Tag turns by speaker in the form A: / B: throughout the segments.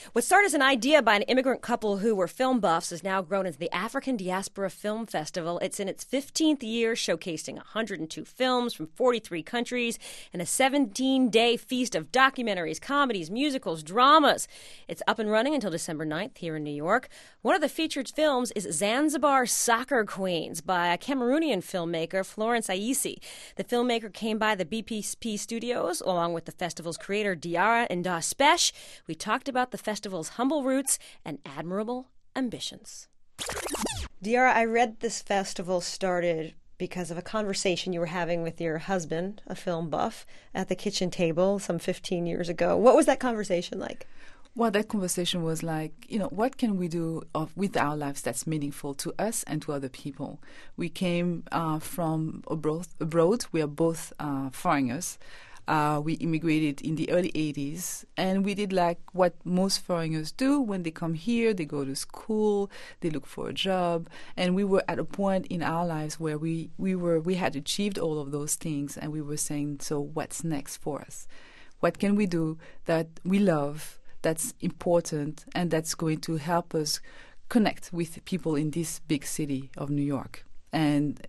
A: What started as an idea by an immigrant couple who were film buffs has now grown into the African Diaspora Film Festival. It's in its 15th year, showcasing 102 films from 43 countries and a 17-day feast of documentaries, comedies, musicals, dramas. It's up and running until December 9th here in New York. One of the featured films is Zanzibar Soccer Queens by a Cameroonian filmmaker, Florence Aissi. The filmmaker came by the BPP studios along with the festival's creator, Diarra Ndah Spesh. We talked about the festival's humble roots and admirable ambitions. Diarra, I read this festival started because of a conversation you were having with your husband, a film buff, at the kitchen table some 15 years ago. What was that conversation like?
B: Well, that conversation was like, what can we do with our lives that's meaningful to us and to other people? We came from abroad. We are both foreigners. We immigrated in the early 80s, and we did like what most foreigners do when they come here. They go to school, they look for a job, and we were at a point in our lives where we had achieved all of those things, and we were saying, so what's next for us? What can we do that we love, that's important, and that's going to help us connect with people in this big city of New York? And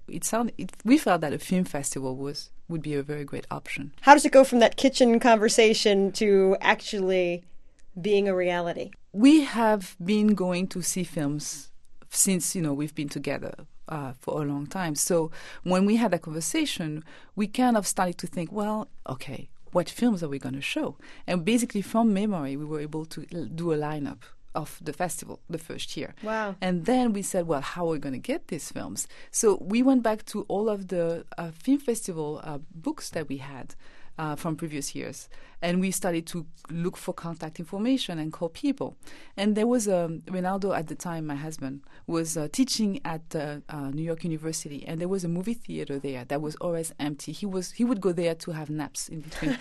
B: we felt that a film festival would be a very great option.
A: How does it go from that kitchen conversation to actually being a reality?
B: We have been going to see films since, we've been together for a long time. So when we had that conversation, we kind of started to think, well, okay, what films are we going to show? And basically from memory, we were able to do a lineup of the festival the first year.
A: Wow.
B: And then we said, well, how are we going to get these films? So we went back to all of the film festival books that we had from previous years. And we started to look for contact information and call people. And there was Ronaldo at the time, my husband, was teaching at New York University. And there was a movie theater there that was always empty. He would go there to have naps in between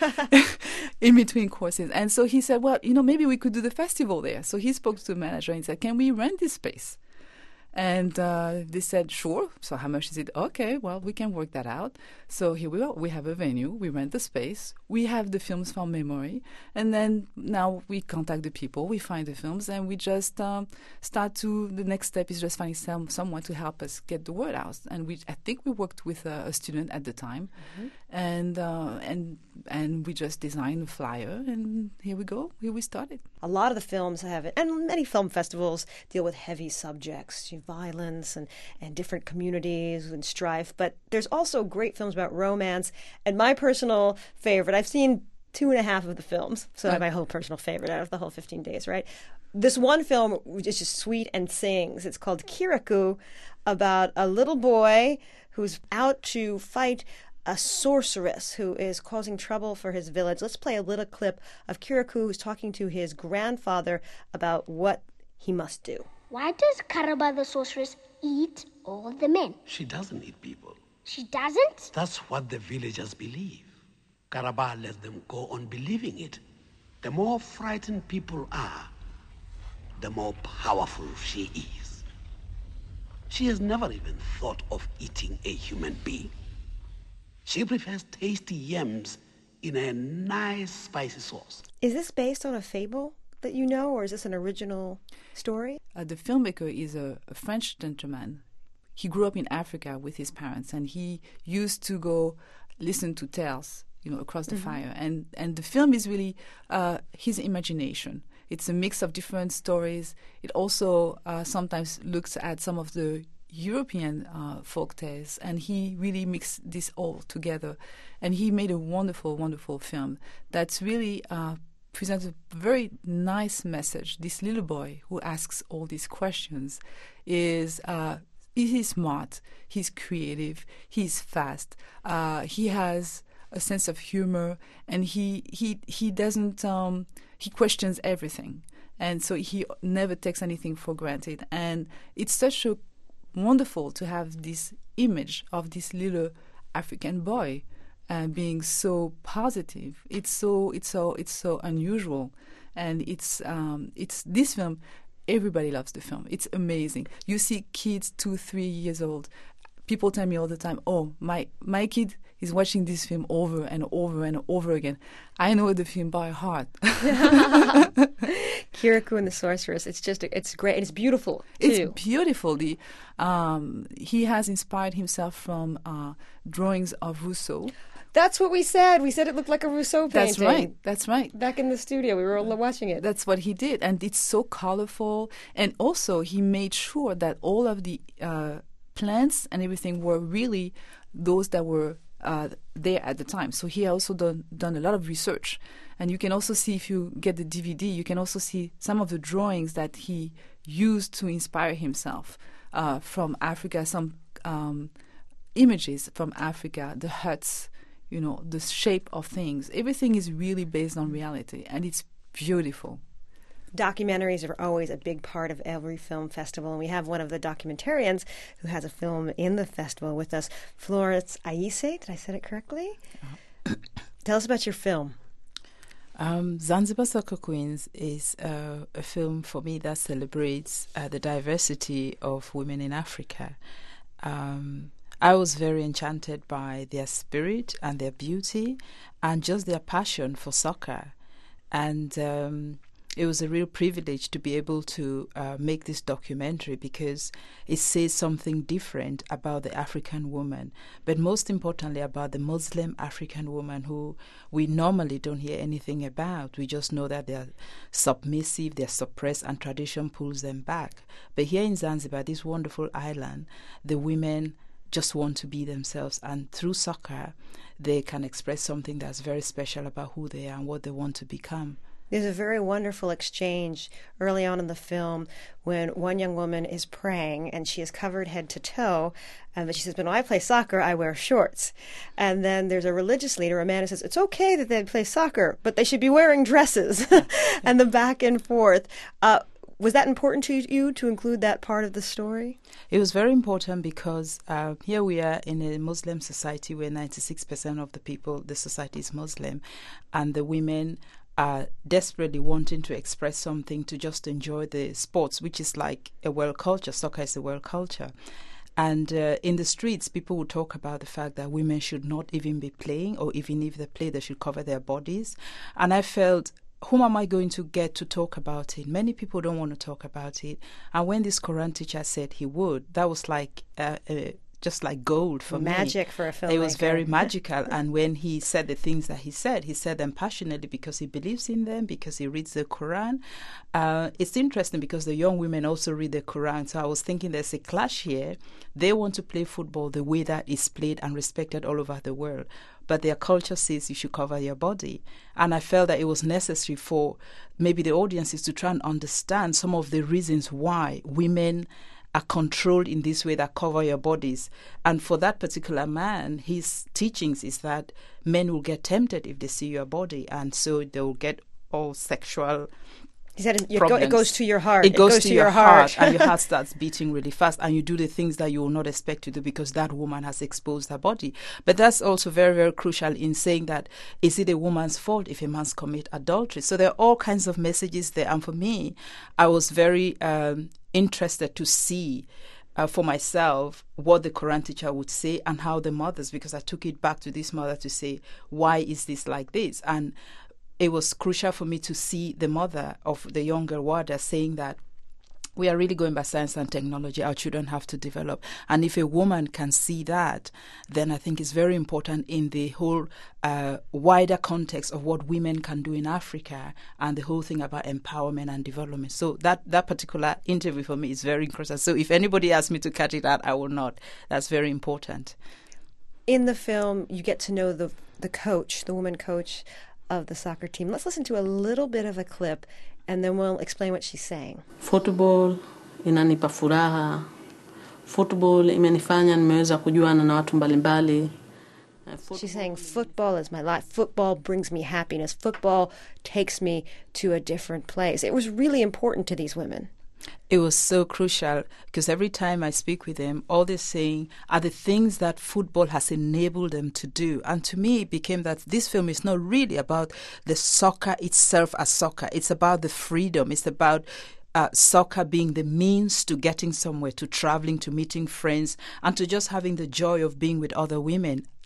B: in between courses. And so he said, well, maybe we could do the festival there. So he spoke to the manager and said, can we rent this space? And they said, sure. So how much is it? Okay, well, we can work that out. So here we are. We have a venue. We rent the space. We have the films from memory. And then now we contact the people. We find the films. And we just the next step is just finding someone to help us get the word out. And I think we worked with a student at the time. Mm-hmm. And we just designed a flyer. And here we go. Here we started.
A: A lot of the films have it. And many film festivals deal with heavy subjects, violence and different communities and strife. But there's also great films about romance. And my personal favorite, I've seen 2.5 of the films, so I have my whole personal favorite out of the whole 15 days, right? This one film is just sweet and sings. It's called Kirikou, about a little boy who's out to fight a sorceress who is causing trouble for his village. Let's play a little clip of Kirikou who's talking to his grandfather about what he must do.
C: Why does Karaba the sorceress eat all the men?
D: She doesn't eat people.
C: She doesn't?
D: That's what the villagers believe. Karaba lets them go on believing it. The more frightened people are, the more powerful she is. She has never even thought of eating a human being. She prefers tasty yams in a nice spicy sauce.
A: Is this based on a fable that you know, or is this an original story?
B: The filmmaker is a French gentleman. He grew up in Africa with his parents, and he used to go listen to tales, across the fire. And the film is really his imagination. It's a mix of different stories. It also sometimes looks at some of the European folk tales, and he really mixed this all together. And he made a wonderful, wonderful film that's really presents a very nice message. This little boy who asks all these questions is smart, he's creative, he's fast, he has a sense of humor, and he doesn't he questions everything, and so he never takes anything for granted. And it's such a wonderful to have this image of this little African boy being so positive. It's so unusual, and it's this film. Everybody loves the film. It's amazing. You see kids 2-3 years old. People tell me all the time, "Oh, my kid is watching this film over and over and over again. I know the film by heart."
A: Kirikou and the Sorceress. It's just, it's great. It's beautiful, too.
B: It's beautiful. He has inspired himself from drawings of Rousseau.
A: That's what we said. We said it looked like a Rousseau painting.
B: That's right.
A: Back in the studio, we were all watching it.
B: That's what he did. And it's so colorful. And also, he made sure that all of the plants and everything were really those that were there at the time. So he also done a lot of research. And you can also see, if you get the DVD, you can also see some of the drawings that he used to inspire himself from Africa, some images from Africa, the huts, the shape of things. Everything is really based on reality, and it's beautiful.
A: Documentaries are always a big part of every film festival, and we have one of the documentarians who has a film in the festival with us, Florence Ayise. Did I say it correctly? Tell us about your film.
E: Zanzibar Soccer Queens is a film for me that celebrates the diversity of women in Africa. I was very enchanted by their spirit and their beauty and just their passion for soccer. And it was a real privilege to be able to make this documentary because it says something different about the African woman, but most importantly about the Muslim African woman who we normally don't hear anything about. We just know that they're submissive, they're suppressed, and tradition pulls them back. But here in Zanzibar, this wonderful island, the women just want to be themselves, and through soccer they can express something that's very special about who they are and what they want to become.
A: There's a very wonderful exchange early on in the film when one young woman is praying and she is covered head to toe, but she says, when I play soccer, I wear shorts. And then there's a religious leader, a man, who says, it's okay that they play soccer, but they should be wearing dresses. And the back and forth. Was that important to you to include that part of the story?
E: It was very important because here we are in a Muslim society where 96% of the people, the society is Muslim, and the women are desperately wanting to express something, to just enjoy the sports, which is like a world culture. Soccer is a world culture. And in the streets, people will talk about the fact that women should not even be playing, or even if they play, they should cover their bodies. And I felt, whom am I going to get to talk about it? Many people don't want to talk about it. And when this Quran teacher said he would, that was like just like gold for me.
A: Magic for a filmmaker.
E: It was very magical. And when he said the things that he said them passionately because he believes in them, because he reads the Quran. It's interesting because the young women also read the Quran. So I was thinking there's a clash here. They want to play football the way that is played and respected all over the world, but their culture says you should cover your body. And I felt that it was necessary for maybe the audiences to try and understand some of the reasons why women are controlled in this way, that cover your bodies. And for that particular man, his teachings is that men will get tempted if they see your body, and so they will get all sexual
A: He said
E: problems.
A: It goes to your heart.
E: It goes to your heart, and your heart starts beating really fast, and you do the things that you will not expect to do because that woman has exposed her body. But that's also very, very crucial in saying that, is it a woman's fault if a man's commit adultery? So there are all kinds of messages there. And for me, I was very interested to see for myself what the Quran teacher would say and how the mothers, because I took it back to this mother to say, why is this like this? And it was crucial for me to see the mother of the younger Wada saying that we are really going by science and technology. Our children have to develop. And if a woman can see that, then I think it's very important in the whole wider context of what women can do in Africa and the whole thing about empowerment and development. So that particular interview for me is very interesting. So if anybody asks me to cut it out, I will not. That's very important.
A: In the film, you get to know the coach, the woman coach of the soccer team. Let's listen to a little bit of a clip, and then we'll explain what she's saying.
F: Football inanipa furaha. Football imenifanya nimeweza kujuana na watu mbalimbali.
A: She's saying football is my life. Football brings me happiness. Football takes me to a different place. It was really important to these women.
E: It was so crucial because every time I speak with them, all they're saying are the things that football has enabled them to do. And to me, it became that this film is not really about the soccer itself as soccer. It's about the freedom. It's about soccer being the means to getting somewhere, to traveling, to meeting friends, and to just having the joy of being with other women.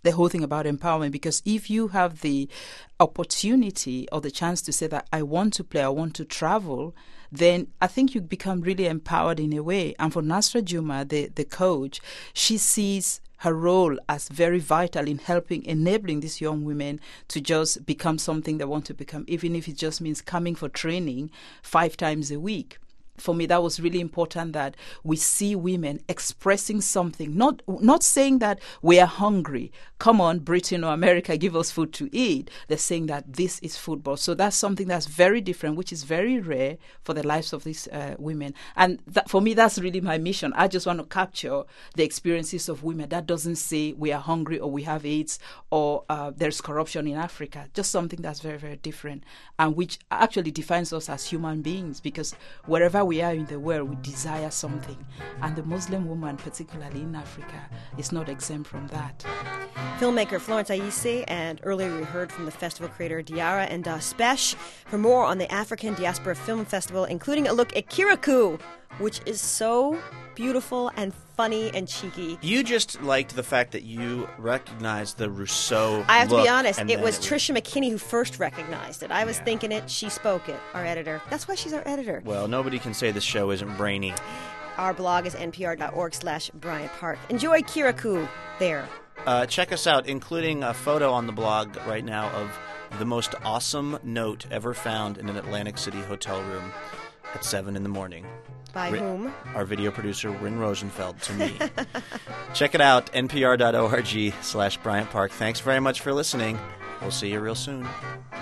E: the whole thing about empowerment, because if you have the opportunity or the chance to say that I want to play, I want to travel, then I think you become really empowered in a way. And for Nasra Juma, the coach, she sees her role as very vital in enabling these young women to just become something they want to become, even if it just means coming for training 5 times a week. For me, that was really important, that we see women expressing something, not saying that we are hungry, come on, Britain or America, give us food to eat. They're saying that this is football. So that's something that's very different, which is very rare for the lives of these women. And for me, that's really my mission. I just want to capture the experiences of women. That doesn't say we are hungry or we have AIDS or there's corruption in Africa. Just something that's very, very different, and which actually defines us as human beings, because wherever we are in the world, we desire something. And the Muslim woman, particularly in Africa, is not exempt from that.
A: Filmmaker Florence Ayise, and earlier we heard from the festival creator Diarra and Spesh. For more on the African Diaspora Film Festival, including a look at Kirikou, which is so beautiful and funny and cheeky.
G: You just liked the fact that you recognized the Rousseau
A: I have to
G: look,
A: be honest,
G: and
A: it
G: then
A: was Trisha McKinney who first recognized it. I was thinking it, she spoke it, our editor. That's why she's our editor.
G: Well, nobody can say this show isn't brainy.
A: Our blog is npr.org/Bryant Park. Enjoy Kirikou there.
G: Check us out, including a photo on the blog right now of the most awesome note ever found in an Atlantic City hotel room at 7 in the morning.
A: By whom?
G: Our video producer, Wynn Rosenfeld, to me. Check it out, npr.org/Bryant Park. Thanks very much for listening. We'll see you real soon.